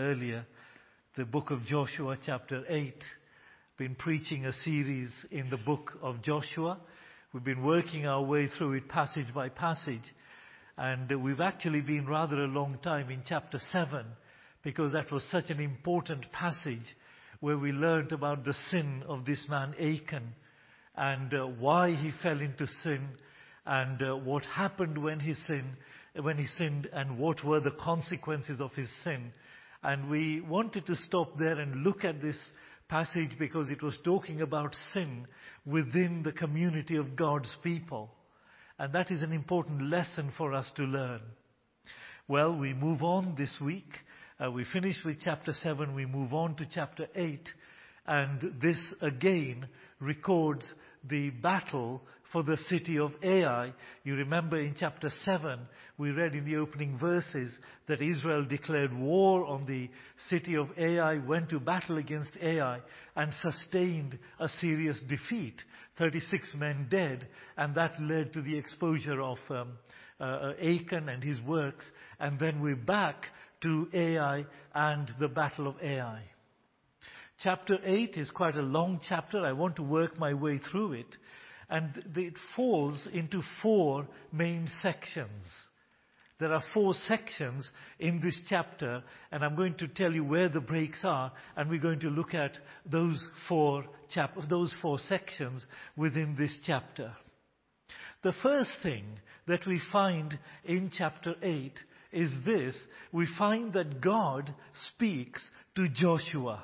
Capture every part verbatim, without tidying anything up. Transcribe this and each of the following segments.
earlier, the book of Joshua chapter eight. Been preaching a series in the book of Joshua. We've been working our way through it passage by passage. And we've actually been rather a long time in chapter seven, because that was such an important passage where we learned about the sin of this man Achan, and uh, why he fell into sin, and uh, what happened when he sinned, when he sinned, and what were the consequences of his sin. And we wanted to stop there and look at this passage because it was talking about sin within the community of God's people. And that is an important lesson for us to learn. Well, we move on this week. Uh, we finish with chapter seven. We move on to chapter eight. And this again records the battle for the city of Ai. You remember in chapter seven, we read in the opening verses that Israel declared war on the city of Ai, went to battle against Ai, and sustained a serious defeat. thirty-six men dead, and that led to the exposure of um, uh, Achan and his works. And then we're back to Ai and the battle of Ai. Chapter eight is quite a long chapter. I want to work my way through it. And it falls into four main sections. There are four sections in this chapter, and I'm going to tell you where the breaks are, and we're going to look at those four chap- those four sections within this chapter. The first thing that we find in chapter eight is this. We find that God speaks to Joshua.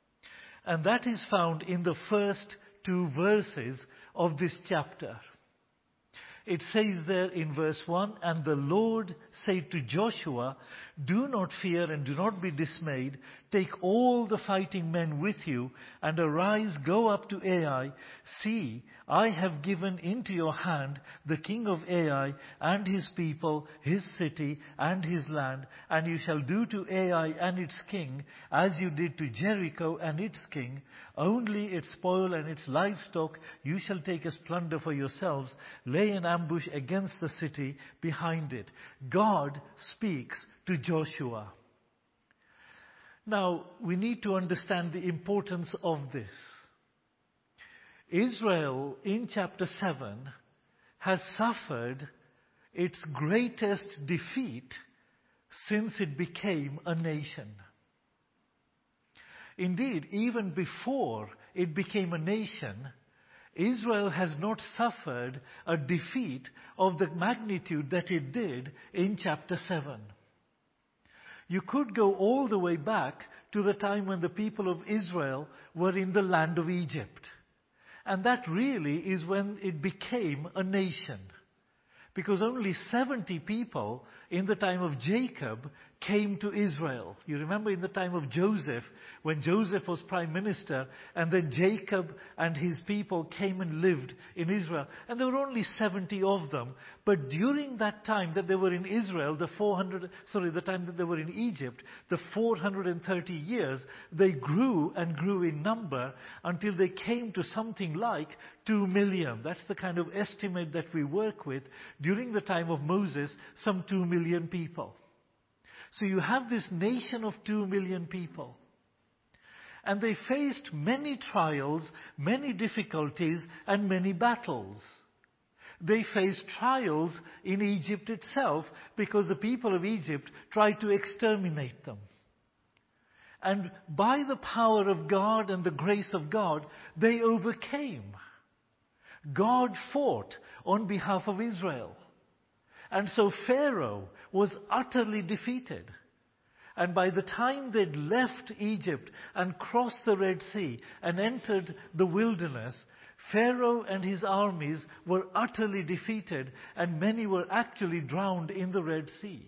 And that is found in the first two verses of this chapter. It says there in verse one, "And the Lord said to Joshua, do not fear and do not be dismayed. Take all the fighting men with you and arise, go up to Ai. See, I have given into your hand the king of Ai and his people, his city and his land. And you shall do to Ai and its king as you did to Jericho and its king. Only its spoil and its livestock you shall take as plunder for yourselves. Lay an ambush against the city behind it." God speaks to Joshua. Now, we need to understand the importance of this. Israel, in chapter seven, has suffered its greatest defeat since it became a nation. Indeed, even before it became a nation, Israel has not suffered a defeat of the magnitude that it did in chapter seven. You could go all the way back to the time when the people of Israel were in the land of Egypt. And that really is when it became a nation. Because only seventy people in the time of Jacob came to Israel. You remember in the time of Joseph, when Joseph was prime minister, and then Jacob and his people came and lived in Israel. And there were only seventy of them. But during that time that they were in Israel, the four hundred, sorry, the time that they were in Egypt, the four hundred thirty years, they grew and grew in number until they came to something like two million. That's the kind of estimate that we work with. During the time of Moses, some two million people. So you have this nation of two million people. And they faced many trials, many difficulties, and many battles. They faced trials in Egypt itself because the people of Egypt tried to exterminate them. And by the power of God and the grace of God, they overcame. God fought on behalf of Israel. And so Pharaoh was utterly defeated. And by the time they'd left Egypt and crossed the Red Sea and entered the wilderness, Pharaoh and his armies were utterly defeated, and many were actually drowned in the Red Sea.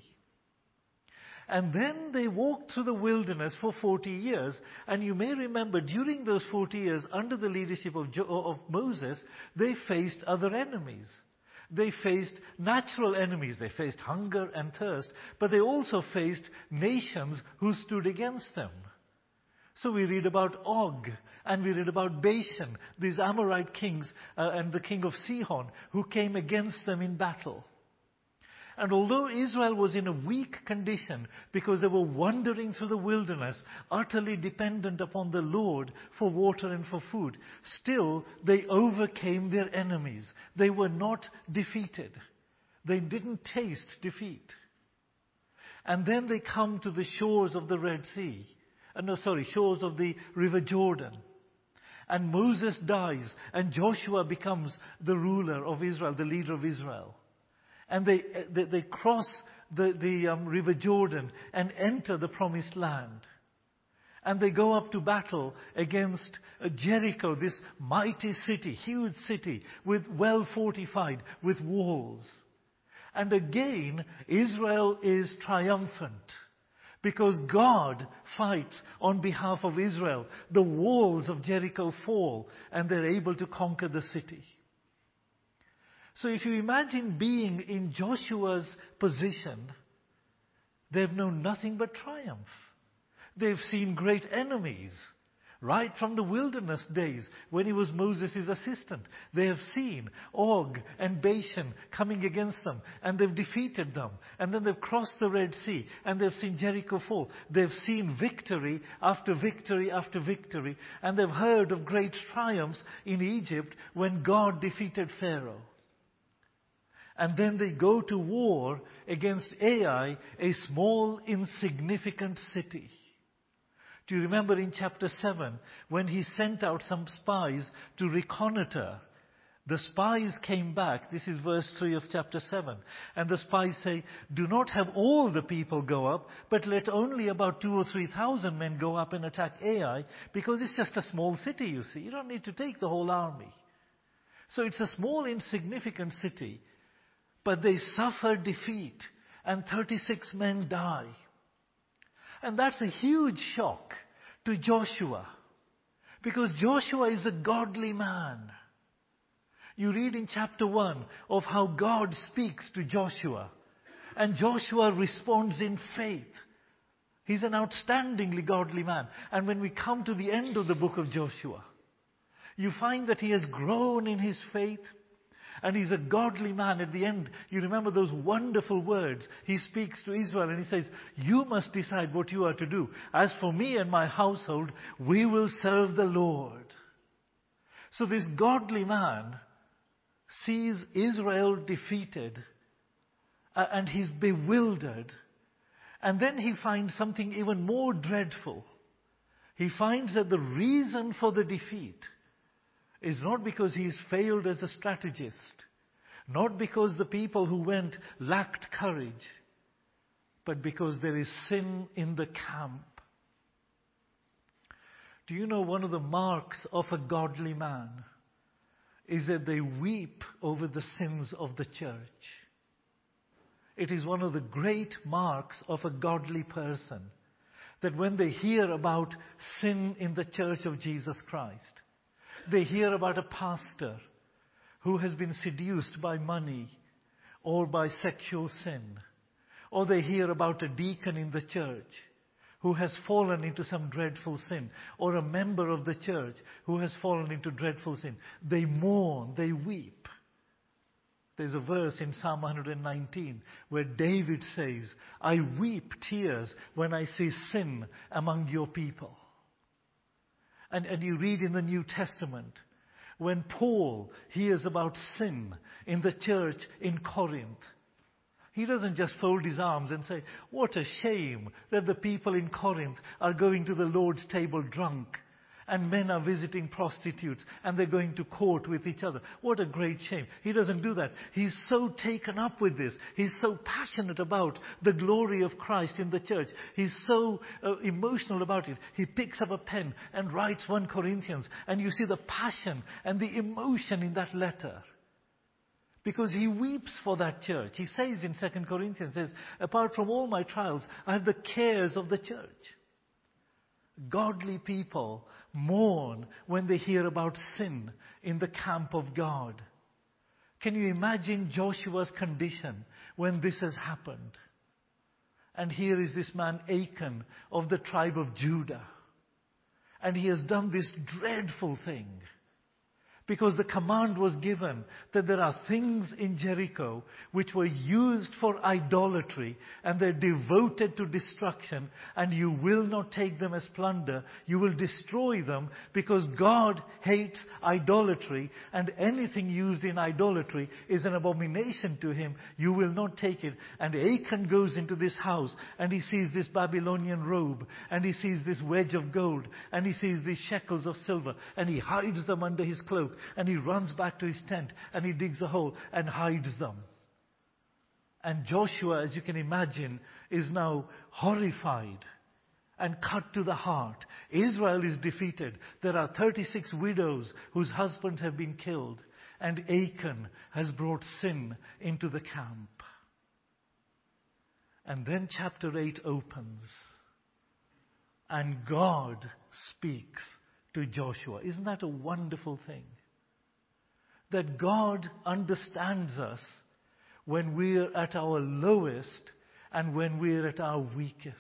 And then they walked through the wilderness for forty years. And you may remember, during those forty years, under the leadership of, jo- of Moses, they faced other enemies. They faced natural enemies. They faced hunger and thirst. But they also faced nations who stood against them. So we read about Og, and we read about Bashan, these Amorite kings, uh, and the king of Sihon, who came against them in battle. And although Israel was in a weak condition because they were wandering through the wilderness, utterly dependent upon the Lord for water and for food, still they overcame their enemies. They were not defeated. They didn't taste defeat. And then they come to the shores of the Red Sea. Uh, no, sorry, shores of the River Jordan. And Moses dies, and Joshua becomes the ruler of Israel, the leader of Israel. And they, they, they cross the, the um, River Jordan and enter the promised land. And they go up to battle against uh, Jericho, this mighty city, huge city, with well fortified, with walls. And again, Israel is triumphant because God fights on behalf of Israel. The walls of Jericho fall and they're able to conquer the city. So if you imagine being in Joshua's position, they've known nothing but triumph. They've seen great enemies right from the wilderness days when he was Moses' assistant. They have seen Og and Bashan coming against them, and they've defeated them. And then they've crossed the Red Sea and they've seen Jericho fall. They've seen victory after victory after victory, and they've heard of great triumphs in Egypt when God defeated Pharaoh. And then they go to war against Ai, a small, insignificant city. Do you remember in chapter seven, when he sent out some spies to reconnoiter? The spies came back. This is verse three of chapter seven. And the spies say, do not have all the people go up, but let only about two or three thousand men go up and attack Ai, because it's just a small city, you see. You don't need to take the whole army. So it's a small, insignificant city. But they suffer defeat, and thirty-six men die. And that's a huge shock to Joshua, because Joshua is a godly man. You read in chapter one of how God speaks to Joshua, and Joshua responds in faith. He's an outstandingly godly man. And when we come to the end of the book of Joshua, you find that he has grown in his faith. And he's a godly man. At the end, you remember those wonderful words. He speaks to Israel and he says, you must decide what you are to do. As for me and my household, we will serve the Lord. So this godly man sees Israel defeated uh, and he's bewildered. And then he finds something even more dreadful. He finds that the reason for the defeat is not because he's failed as a strategist, not because the people who went lacked courage, but because there is sin in the camp. Do you know one of the marks of a godly man is that they weep over the sins of the church? It is one of the great marks of a godly person that when they hear about sin in the church of Jesus Christ, they hear about a pastor who has been seduced by money or by sexual sin. Or they hear about a deacon in the church who has fallen into some dreadful sin. Or a member of the church who has fallen into dreadful sin. They mourn, they weep. There's a verse in Psalm one nineteen where David says, I weep tears when I see sin among your people. And, and you read in the New Testament, when Paul hears about sin in the church in Corinth, he doesn't just fold his arms and say, what a shame that the people in Corinth are going to the Lord's table drunk, and men are visiting prostitutes, and they're going to court with each other. What a great shame. He doesn't do that. He's so taken up with this. He's so passionate about the glory of Christ in the church. He's so uh, emotional about it. He picks up a pen and writes First Corinthians, and you see the passion and the emotion in that letter. Because he weeps for that church. He says in Second Corinthians, says, apart from all my trials, I have the cares of the church. Godly people mourn when they hear about sin in the camp of God. Can you imagine Joshua's condition when this has happened? And here is this man Achan of the tribe of Judah. And he has done this dreadful thing. Because the command was given that there are things in Jericho which were used for idolatry and they're devoted to destruction, and you will not take them as plunder. You will destroy them because God hates idolatry, and anything used in idolatry is an abomination to him. You will not take it. And Achan goes into this house and he sees this Babylonian robe, and he sees this wedge of gold, and he sees these shekels of silver, and he hides them under his cloak. And he runs back to his tent and he digs a hole and hides them. And Joshua, as you can imagine, is now horrified and cut to the heart. Israel is defeated. There are thirty-six widows whose husbands have been killed. And Achan has brought sin into the camp. And then chapter eight opens. And God speaks to Joshua. Isn't that a wonderful thing? That God understands us when we're at our lowest and when we're at our weakest.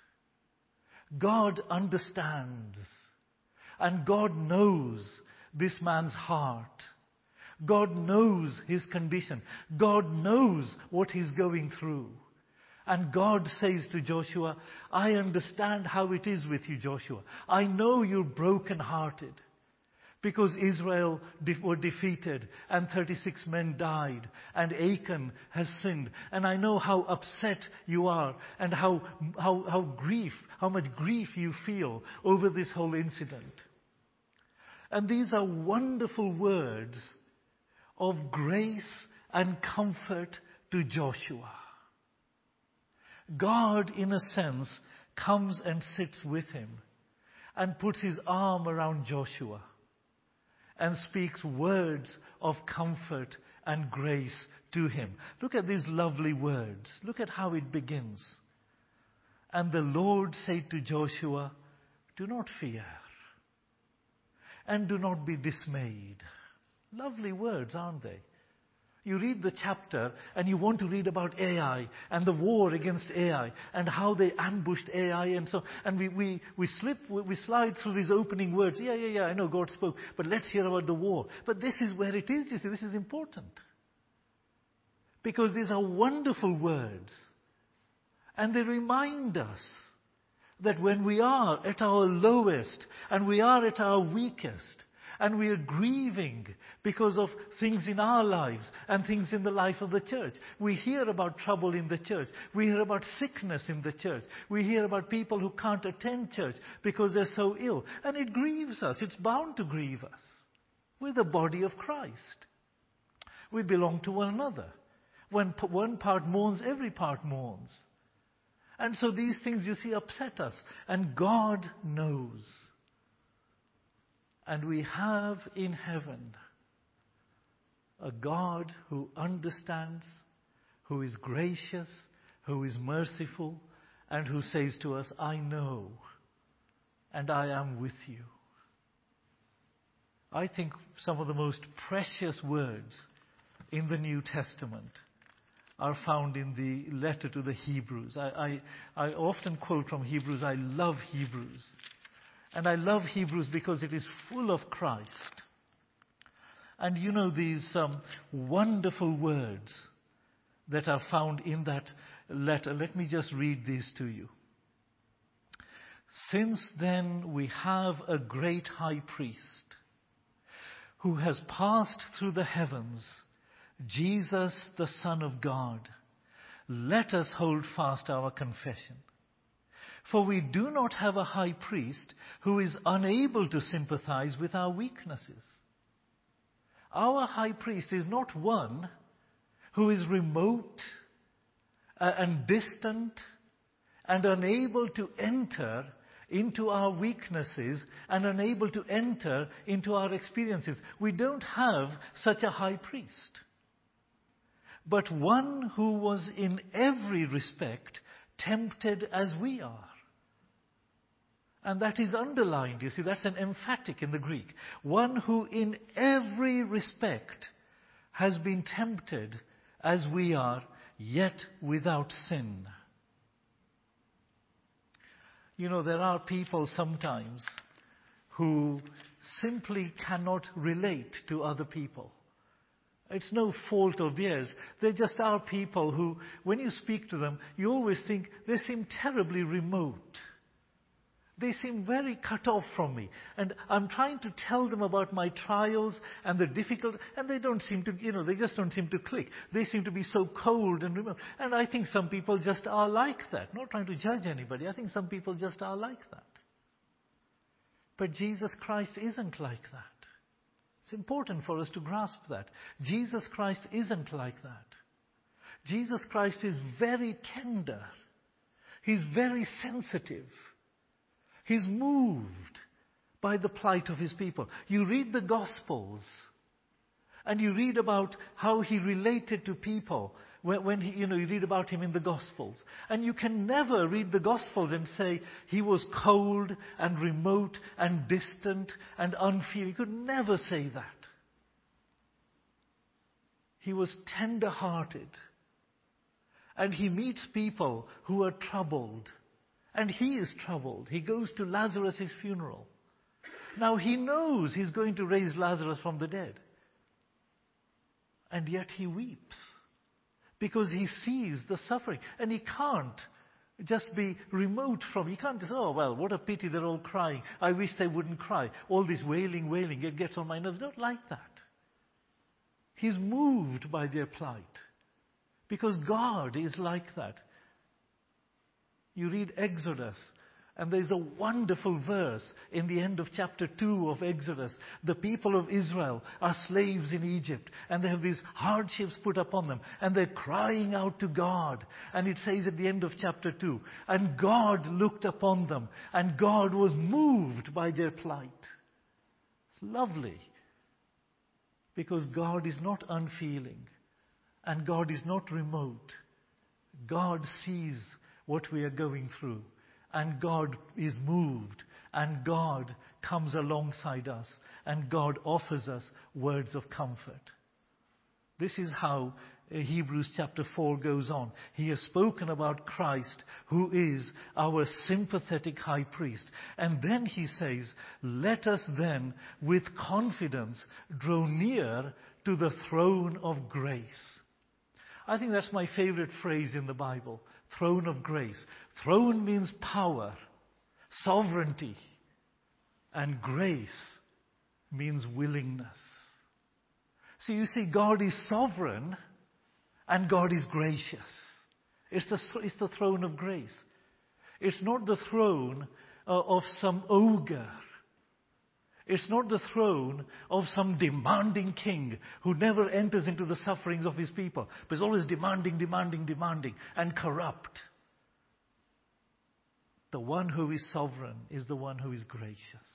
God understands. And God knows this man's heart. God knows his condition. God knows what he's going through. And God says to Joshua, I understand how it is with you, Joshua. I know you're broken-hearted. Because Israel were defeated and thirty-six men died and Achan has sinned. And I know how upset you are and how, how, how grief, how much grief you feel over this whole incident. And these are wonderful words of grace and comfort to Joshua. God, in a sense, comes and sits with him and puts his arm around Joshua and speaks words of comfort and grace to him. Look at these lovely words. Look at how it begins. And the Lord said to Joshua, do not fear, and do not be dismayed. Lovely words, aren't they? You read the chapter and you want to read about Ai and the war against Ai and how they ambushed Ai and so, and we, we, we slip, we slide through these opening words. Yeah, yeah, yeah, I know God spoke, but let's hear about the war. But this is where it is, you see, this is important. Because these are wonderful words. And they remind us that when we are at our lowest and we are at our weakest, and we are grieving because of things in our lives and things in the life of the church. We hear about trouble in the church. We hear about sickness in the church. We hear about people who can't attend church because they're so ill. And it grieves us. It's bound to grieve us. We're the body of Christ. We belong to one another. When one part mourns, every part mourns. And so these things, you see, upset us. And God knows. And we have in heaven a God who understands, who is gracious, who is merciful, and who says to us, I know, and I am with you. I think some of the most precious words in the New Testament are found in the letter to the Hebrews. I, I, I often quote from Hebrews. I love Hebrews. And I love Hebrews because it is full of Christ. And you know these um, wonderful words that are found in that letter. Let me just read these to you. Since then we have a great high priest who has passed through the heavens, Jesus the Son of God. Let us hold fast our confession. For we do not have a high priest who is unable to sympathize with our weaknesses. Our high priest is not one who is remote and distant and unable to enter into our weaknesses and unable to enter into our experiences. We don't have such a high priest. But one who was in every respect tempted as we are. And that is underlined, you see, that's an emphatic in the Greek. One who in every respect has been tempted as we are, yet without sin. You know, there are people sometimes who simply cannot relate to other people. It's no fault of theirs. They just are people who, when you speak to them, you always think they seem terribly remote. They seem very cut off from me. And I'm trying to tell them about my trials and the difficult, and they don't seem to, you know, they just don't seem to click. They seem to be so cold and remote. And I think some people just are like that. Not trying to judge anybody. I think some people just are like that. But Jesus Christ isn't like that. It's important for us to grasp that. Jesus Christ isn't like that. Jesus Christ is very tender. He's very sensitive. He's moved by the plight of his people. You read the Gospels and you read about how he related to people. When, when he, you know, you read about him in the Gospels. And you can never read the Gospels and say he was cold and remote and distant and unfeeling. You could never say that. He was tender-hearted. And he meets people who are troubled. And he is troubled. He goes to Lazarus' funeral. Now he knows he's going to raise Lazarus from the dead. And yet he weeps. Because he sees the suffering. And he can't just be remote from, he can't just, oh, well, what a pity they're all crying. I wish they wouldn't cry. All this wailing, wailing, it gets on my nerves. Not like that. He's moved by their plight. Because God is like that. You read Exodus, and there's a wonderful verse in the end of chapter two of Exodus. The people of Israel are slaves in Egypt, and they have these hardships put upon them, and they're crying out to God. And it says at the end of chapter two, and God looked upon them, and God was moved by their plight. It's lovely, because God is not unfeeling, and God is not remote. God sees what we are going through. And God is moved. And God comes alongside us. And God offers us words of comfort. This is how Hebrews chapter four goes on. He has spoken about Christ, who is our sympathetic high priest. And then he says, let us then with confidence draw near to the throne of grace. I think that's my favorite phrase in the Bible. Throne of grace. Throne means power, sovereignty, and grace means willingness. So you see, God is sovereign and God is gracious. It's the, it's the throne of grace. It's not the throne uh, of some ogre. It's not the throne of some demanding king who never enters into the sufferings of his people, but is always demanding, demanding, demanding, and corrupt. The one who is sovereign is the one who is gracious.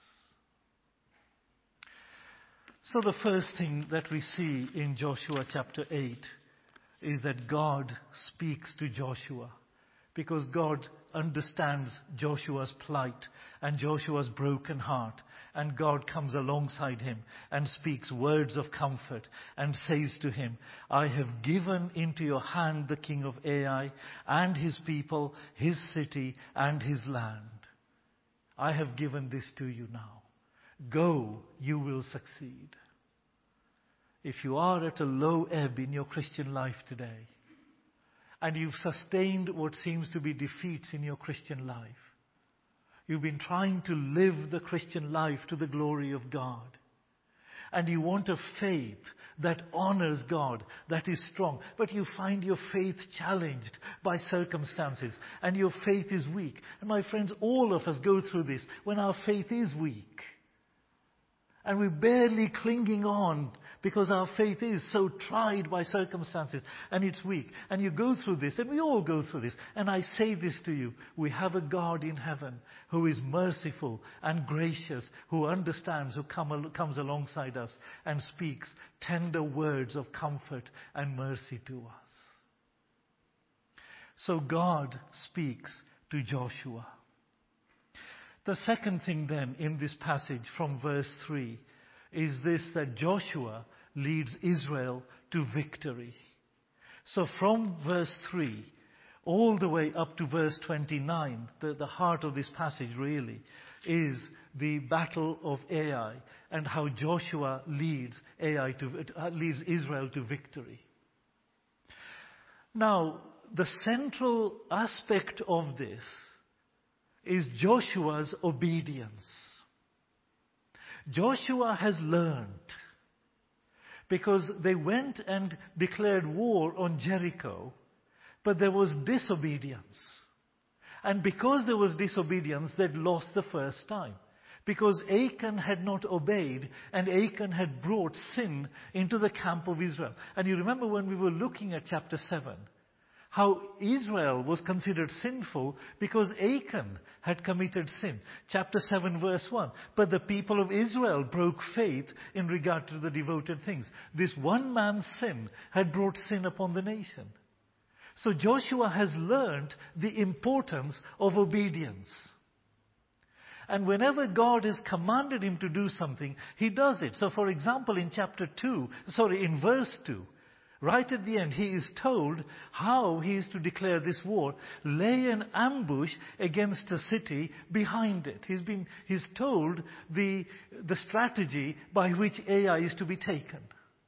So the first thing that we see in Joshua chapter eight is that God speaks to Joshua. Because God understands Joshua's plight and Joshua's broken heart. And God comes alongside him and speaks words of comfort and says to him, I have given into your hand the king of Ai and his people, his city and his land. I have given this to you now. Go, you will succeed. If you are at a low ebb in your Christian life today, and you've sustained what seems to be defeats in your Christian life. You've been trying to live the Christian life to the glory of God. And you want a faith that honors God, that is strong. But you find your faith challenged by circumstances. And your faith is weak. And my friends, all of us go through this when our faith is weak. And we're barely clinging on because our faith is so tried by circumstances and it's weak. And you go through this, and we all go through this. And I say this to you, we have a God in heaven who is merciful and gracious, who understands, who come, comes alongside us and speaks tender words of comfort and mercy to us. So God speaks to Joshua. The second thing then in this passage from verse three is this, that Joshua leads Israel to victory. So from verse three, all the way up to verse twenty-nine. The, the heart of this passage really is the battle of Ai and how Joshua leads Ai to uh, leads Israel to victory. Now, the central aspect of this is Joshua's obedience. Joshua has learned, because they went and declared war on Jericho, but there was disobedience. And because there was disobedience, they'd lost the first time. Because Achan had not obeyed, and Achan had brought sin into the camp of Israel. And you remember when we were looking at chapter seven, how Israel was considered sinful because Achan had committed sin. Chapter seven verse one. But the people of Israel broke faith in regard to the devoted things. This one man's sin had brought sin upon the nation. So Joshua has learned the importance of obedience. And whenever God has commanded him to do something, he does it. So for example, in chapter two, sorry, in verse two, right at the end, he is told how he is to declare this war. Lay an ambush against a city behind it. He's been, he's told the, the strategy by which Ai is to be taken.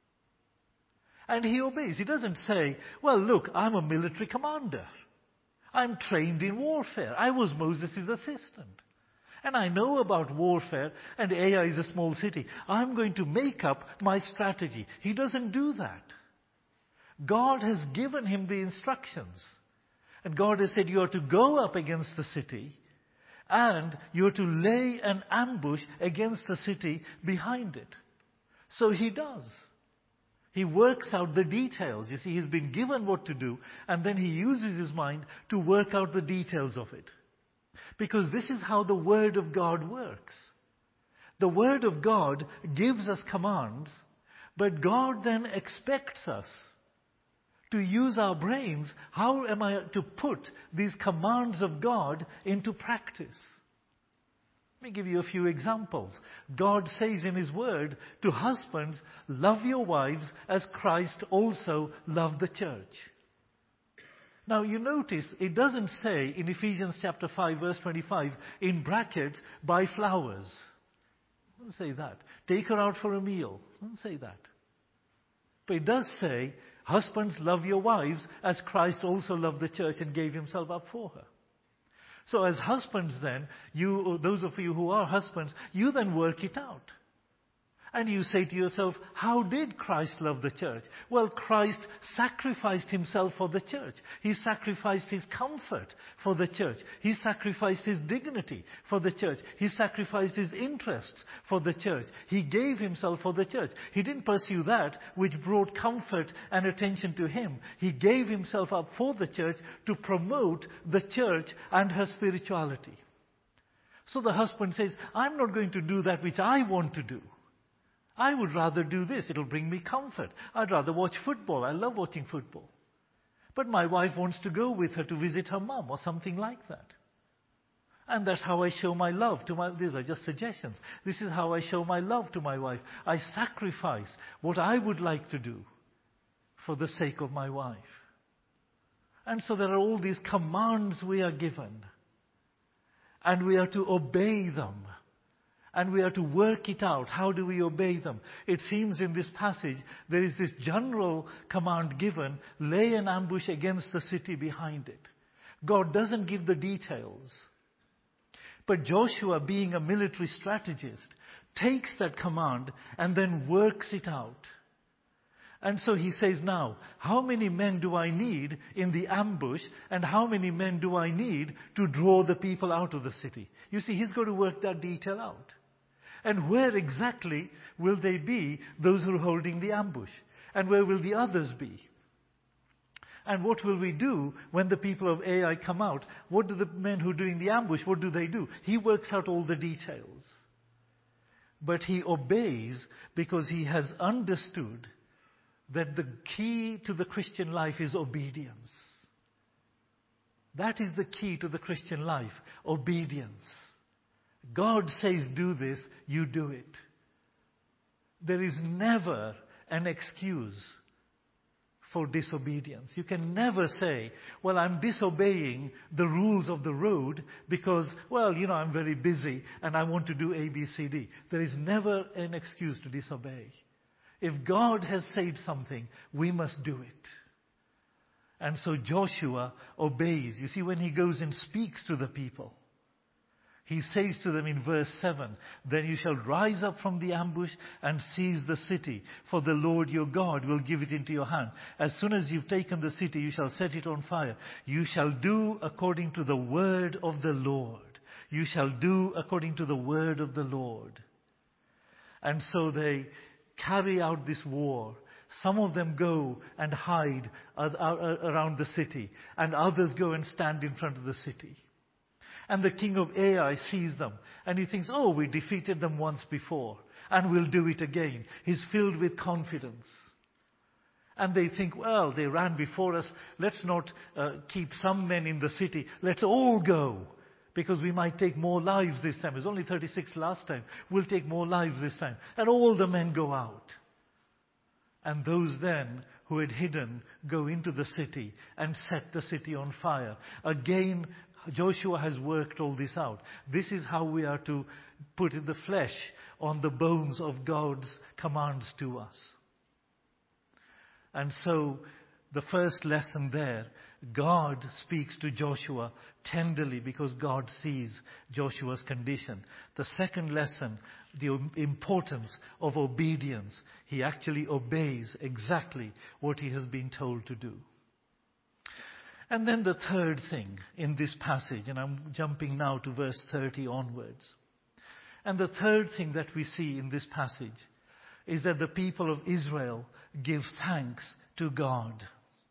And he obeys. He doesn't say, well, look, I'm a military commander. I'm trained in warfare. I was Moses' assistant. And I know about warfare, and Ai is a small city. I'm going to make up my strategy. He doesn't do that. God has given him the instructions. And God has said, you are to go up against the city, and you are to lay an ambush against the city behind it. So he does. He works out the details. You see, he's been given what to do, and then he uses his mind to work out the details of it. Because this is how the Word of God works. The Word of God gives us commands, but God then expects us to use our brains. How am I to put these commands of God into practice? Let me give you a few examples. God says in His Word to husbands, love your wives as Christ also loved the church. Now you notice it doesn't say in Ephesians chapter five verse twenty-five, in brackets, buy flowers. It doesn't say that. Take her out for a meal. It doesn't say that. But it does say, husbands, love your wives as Christ also loved the church and gave himself up for her. So as husbands then, you, those of you who are husbands, you then work it out. And you say to yourself, how did Christ love the church? Well, Christ sacrificed himself for the church. He sacrificed his comfort for the church. He sacrificed his dignity for the church. He sacrificed his interests for the church. He gave himself for the church. He didn't pursue that which brought comfort and attention to him. He gave himself up for the church to promote the church and her spirituality. So the husband says, I'm not going to do that which I want to do. I would rather do this. It'll bring me comfort. I'd rather watch football. I love watching football. But my wife wants to go with her to visit her mum or something like that. And that's how I show my love to my... These are just suggestions. This is how I show my love to my wife. I sacrifice what I would like to do for the sake of my wife. And so there are all these commands we are given. And we are to obey them. And we are to work it out. How do we obey them? It seems in this passage there is this general command given, lay an ambush against the city behind it. God doesn't give the details. But Joshua, being a military strategist, takes that command and then works it out. And so he says, now, how many men do I need in the ambush, and how many men do I need to draw the people out of the city? You see, he's got to work that detail out. And where exactly will they be, those who are holding the ambush? And where will the others be? And what will we do when the people of Ai come out? What do the men who are doing the ambush, what do they do? He works out all the details. But he obeys because he has understood that the key to the Christian life is obedience. That is the key to the Christian life, obedience. God says do this, you do it. There is never an excuse for disobedience. You can never say, well, I'm disobeying the rules of the road because, well, you know, I'm very busy and I want to do A, B, C, D. There is never an excuse to disobey. If God has said something, we must do it. And so Joshua obeys. You see, when he goes and speaks to the people, he says to them in verse seven, then you shall rise up from the ambush and seize the city, for the Lord your God will give it into your hand. As soon as you've taken the city, you shall set it on fire. You shall do according to the word of the Lord. You shall do according to the word of the Lord. And so they carry out this war. Some of them go and hide around the city, and others go and stand in front of the city. And the king of Ai sees them, and he thinks, oh, we defeated them once before, and we'll do it again. He's filled with confidence. And they think, well, they ran before us. Let's not uh, keep some men in the city. Let's all go, because we might take more lives this time. It was only thirty-six last time. We'll take more lives this time. And all the men go out. And those then who had hidden go into the city and set the city on fire. Again, Joshua has worked all this out. This is how we are to put in the flesh on the bones of God's commands to us. And so, the first lesson there, God speaks to Joshua tenderly because God sees Joshua's condition. The second lesson, the importance of obedience. He actually obeys exactly what he has been told to do. And then the third thing in this passage, and I'm jumping now to verse thirty onwards. And the third thing that we see in this passage is that the people of Israel give thanks to God.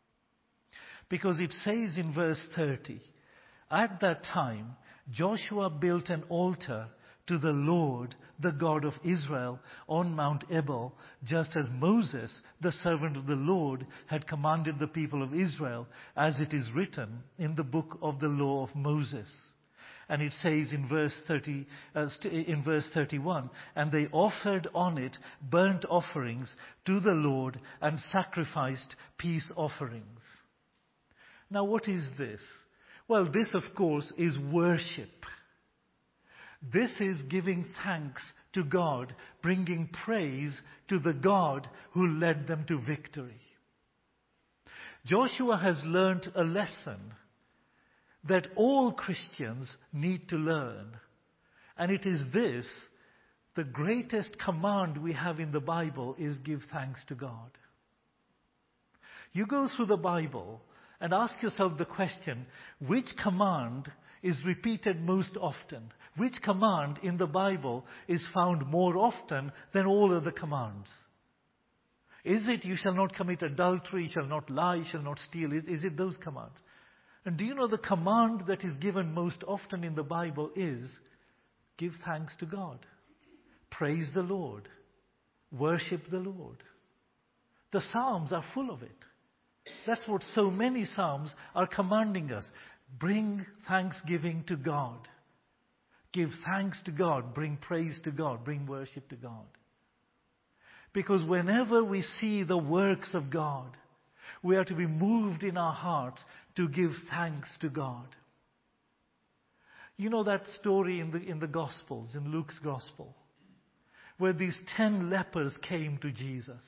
Because it says in verse thirty, at that time Joshua built an altar to the Lord, the God of Israel, on Mount Ebal, just as Moses, the servant of the Lord, had commanded the people of Israel, as it is written in the book of the law of Moses. And it says in verse thirty, uh, st- in verse thirty-one, and they offered on it burnt offerings to the Lord and sacrificed peace offerings. Now, what is this? Well, this, of course, is worship. This is giving thanks to God, bringing praise to the God who led them to victory. Joshua has learnt a lesson that all Christians need to learn. And it is this, the greatest command we have in the Bible is give thanks to God. You go through the Bible and ask yourself the question, which command is repeated most often? Which command in the Bible is found more often than all other commands? Is it, you shall not commit adultery, you shall not lie, you shall not steal? Is, is it those commands? And do you know the command that is given most often in the Bible is, give thanks to God. Praise the Lord. Worship the Lord. The Psalms are full of it. That's what so many Psalms are commanding us. Bring thanksgiving to God. Give thanks to God. Bring praise to God. Bring worship to God. Because whenever we see the works of God, we are to be moved in our hearts to give thanks to God. You know that story in the, in the Gospels, in Luke's Gospel, where these ten lepers came to Jesus.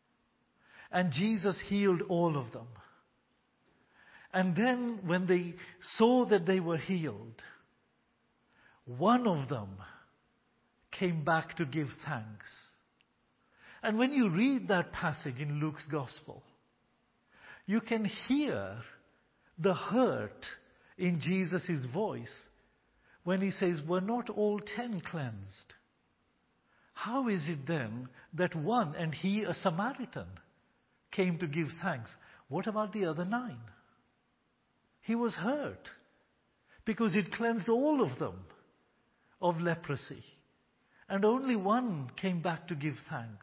And Jesus healed all of them. And then when they saw that they were healed, one of them came back to give thanks. And when you read that passage in Luke's Gospel, you can hear the hurt in Jesus' voice when he says, were not all ten cleansed? How is it then that one, and he a Samaritan, came to give thanks? What about the other nine? He was hurt because it cleansed all of them of leprosy. And only one came back to give thanks.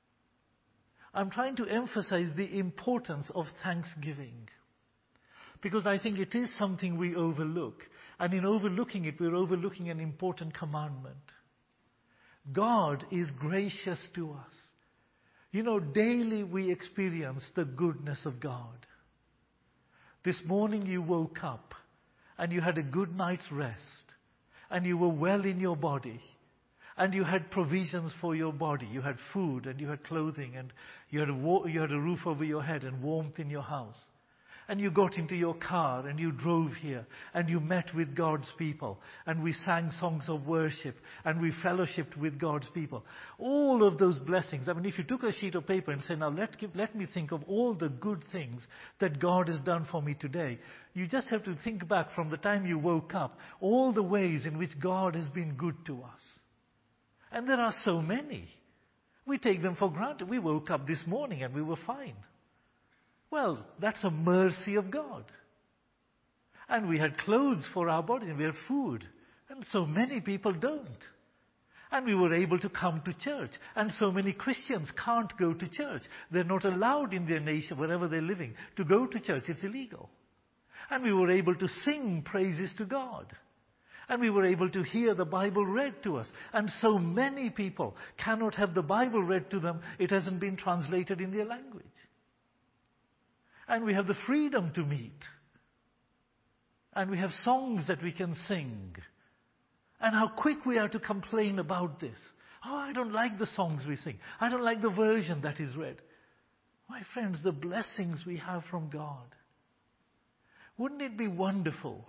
I'm trying to emphasize the importance of thanksgiving, because I think it is something we overlook. And in overlooking it, we're overlooking an important commandment. God is gracious to us. You know, daily we experience the goodness of God. This morning you woke up and you had a good night's rest and you were well in your body and you had provisions for your body. You had food and you had clothing and you had a, wa- you had a roof over your head and warmth in your house. And you got into your car and you drove here and you met with God's people and we sang songs of worship and we fellowshiped with God's people. All of those blessings. I mean, if you took a sheet of paper and say, now let, give, let me think of all the good things that God has done for me today. You just have to think back from the time you woke up, all the ways in which God has been good to us. And there are so many. We take them for granted. We woke up this morning and we were fine. Well, that's a mercy of God. And we had clothes for our bodies and we had food. And so many people don't. And we were able to come to church. And so many Christians can't go to church. They're not allowed in their nation, wherever they're living, to go to church. It's illegal. And we were able to sing praises to God. And we were able to hear the Bible read to us. And so many people cannot have the Bible read to them. It hasn't been translated in their language. And we have the freedom to meet. And we have songs that we can sing. And how quick we are to complain about this. Oh, I don't like the songs we sing. I don't like the version that is read. My friends, the blessings we have from God. Wouldn't it be wonderful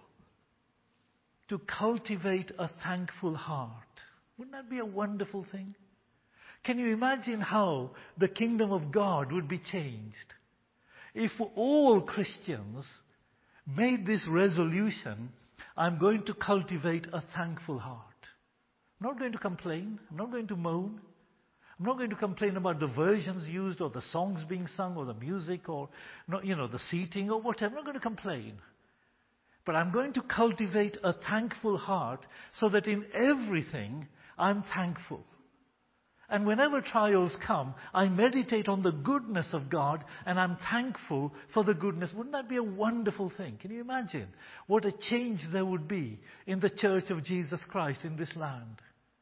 to cultivate a thankful heart? Wouldn't that be a wonderful thing? Can you imagine how the kingdom of God would be changed if all Christians made this resolution? I'm going to cultivate a thankful heart. I'm not going to complain. I'm not going to moan. I'm not going to complain about the versions used or the songs being sung or the music or, you know, the seating or whatever. I'm not going to complain. But I'm going to cultivate a thankful heart so that in everything I'm thankful. And whenever trials come, I meditate on the goodness of God and I'm thankful for the goodness. Wouldn't that be a wonderful thing? Can you imagine what a change there would be in the church of Jesus Christ in this land?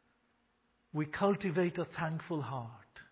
We cultivate a thankful heart.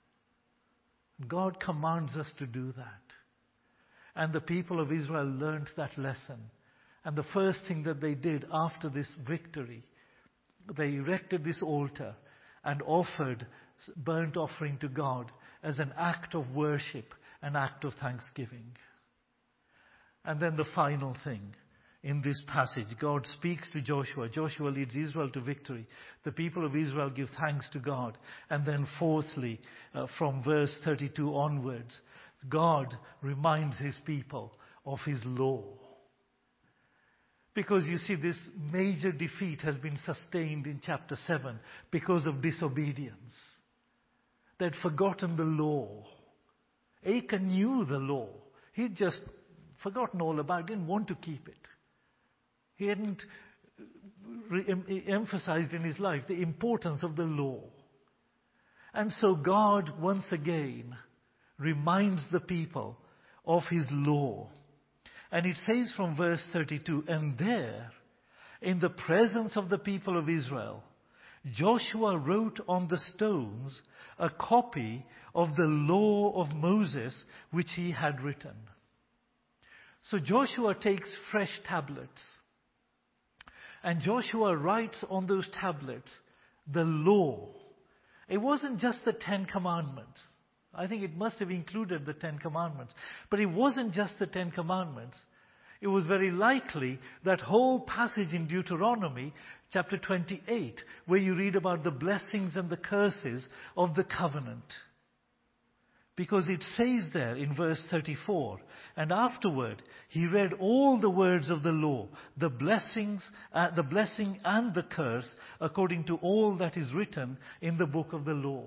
God commands us to do that. And the people of Israel learned that lesson. And the first thing that they did after this victory, they erected this altar and offered burnt offering to God as an act of worship, an act of thanksgiving. And then the final thing in this passage, God speaks to Joshua. Joshua leads Israel to victory. The people of Israel give thanks to God. And then fourthly, uh, from verse thirty-two onwards, God reminds his people of his law. Because you see, this major defeat has been sustained in chapter seven because of disobedience. They'd forgotten the law. Achan knew the law. He'd just forgotten all about it, didn't want to keep it. He hadn't re- emphasized in his life the importance of the law. And so God once again reminds the people of his law. And it says from verse thirty-two, and there, in the presence of the people of Israel, Joshua wrote on the stones a copy of the law of Moses which he had written. So Joshua takes fresh tablets. And Joshua writes on those tablets the law. It wasn't just the Ten Commandments. I think it must have included the Ten Commandments. But it wasn't just the Ten Commandments. It was very likely that whole passage in Deuteronomy, chapter twenty-eight, where you read about the blessings and the curses of the covenant. Because it says there in verse thirty-four, and afterward he read all the words of the law, the blessings, uh, the blessing and the curse, according to all that is written in the book of the law.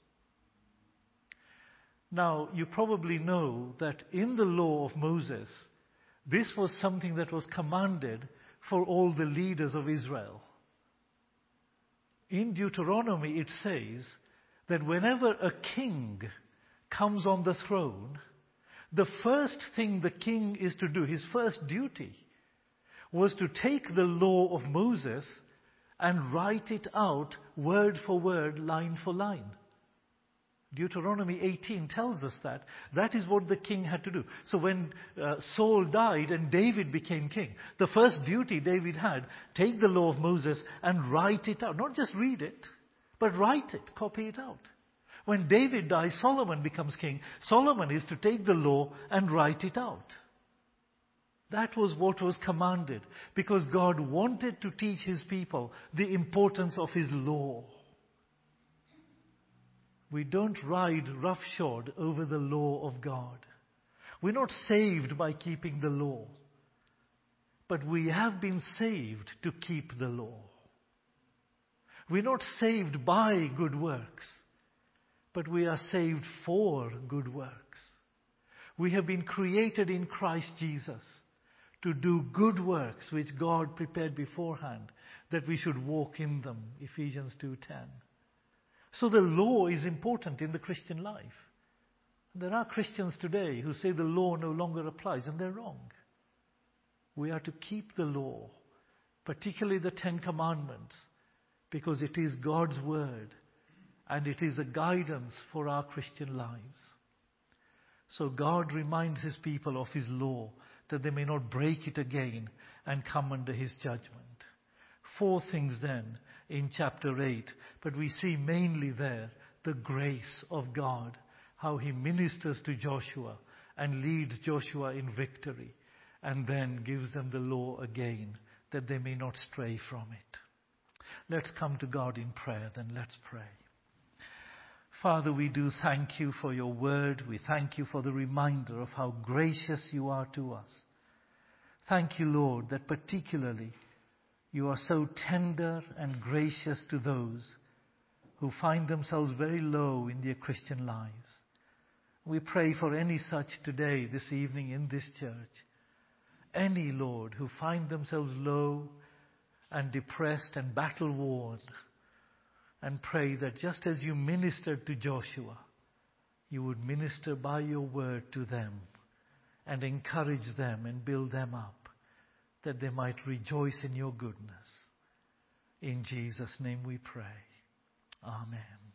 Now, you probably know that in the law of Moses, this was something that was commanded for all the leaders of Israel. In Deuteronomy, it says that whenever a king comes on the throne, the first thing the king is to do, his first duty, was to take the law of Moses and write it out word for word, line for line. Deuteronomy eighteen tells us that. That is what the king had to do. So when uh, Saul died and David became king, the first duty David had, take the law of Moses and write it out. Not just read it, but write it, copy it out. When David dies, Solomon becomes king. Solomon is to take the law and write it out. That was what was commanded, because God wanted to teach his people the importance of his law. We don't ride roughshod over the law of God. We're not saved by keeping the law, but we have been saved to keep the law. We're not saved by good works, but we are saved for good works. We have been created in Christ Jesus to do good works which God prepared beforehand, that we should walk in them. Ephesians two ten. So the law is important in the Christian life. There are Christians today who say the law no longer applies, and they're wrong. We are to keep the law, particularly the Ten Commandments, because it is God's word and it is a guidance for our Christian lives. So God reminds his people of his law, that they may not break it again and come under his judgment. Four things then in chapter eight, but we see mainly there the grace of God, how he ministers to Joshua and leads Joshua in victory, and then gives them the law again, that they may not stray from it. Let's come to God in prayer, then let's pray. Father, we do thank you for your word. We thank you for the reminder of how gracious you are to us. Thank you, Lord, that particularly you are so tender and gracious to those who find themselves very low in their Christian lives. We pray for any such today, this evening in this church. Any, Lord, who find themselves low and depressed and battle-worn, and pray that just as you ministered to Joshua, you would minister by your word to them and encourage them and build them up, that they might rejoice in your goodness. In Jesus' name we pray. Amen.